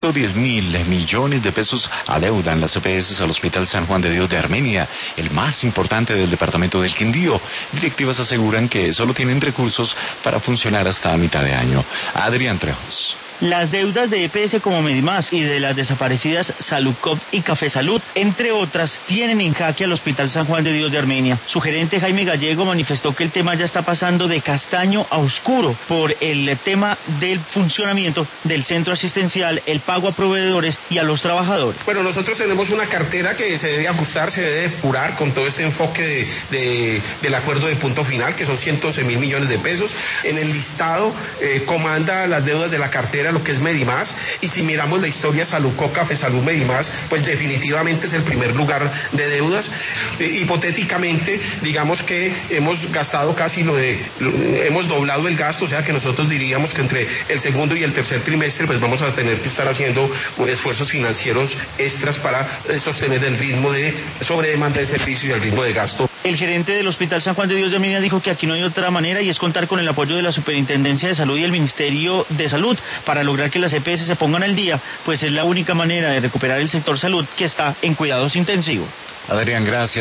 10.000 millones de pesos adeudan las EPS al Hospital San Juan de Dios de Armenia, el más importante del departamento del Quindío. Directivas aseguran que solo tienen recursos para funcionar hasta mitad de año. Adrián Trejos. Las deudas de EPS como Medimás y de las desaparecidas Saludcop y Café Salud, entre otras, tienen en jaque al Hospital San Juan de Dios de Armenia. Su gerente Jaime Gallego manifestó que el tema ya está pasando de castaño a oscuro por el tema del funcionamiento del centro asistencial, el pago a proveedores y a los trabajadores. Bueno, nosotros tenemos una cartera que se debe ajustar, se debe depurar con todo este enfoque del acuerdo de punto final, que son 111.000 millones de pesos. En el listado comanda las deudas de la cartera lo que es Medimás, y si miramos la historia Saludcop, Café Salud, Medimás, pues definitivamente es el primer lugar de deudas. Hipotéticamente, digamos que hemos gastado hemos doblado el gasto, o sea que nosotros diríamos que entre el segundo y el tercer trimestre pues vamos a tener que estar haciendo esfuerzos financieros extras para sostener el ritmo de sobredemanda de servicios y el ritmo de gasto. El gerente del Hospital San Juan de Dios de Armenia dijo que aquí no hay otra manera y es contar con el apoyo de la Superintendencia de Salud y el Ministerio de Salud para lograr que las EPS se pongan al día, pues es la única manera de recuperar el sector salud que está en cuidados intensivos. Adrián, gracias.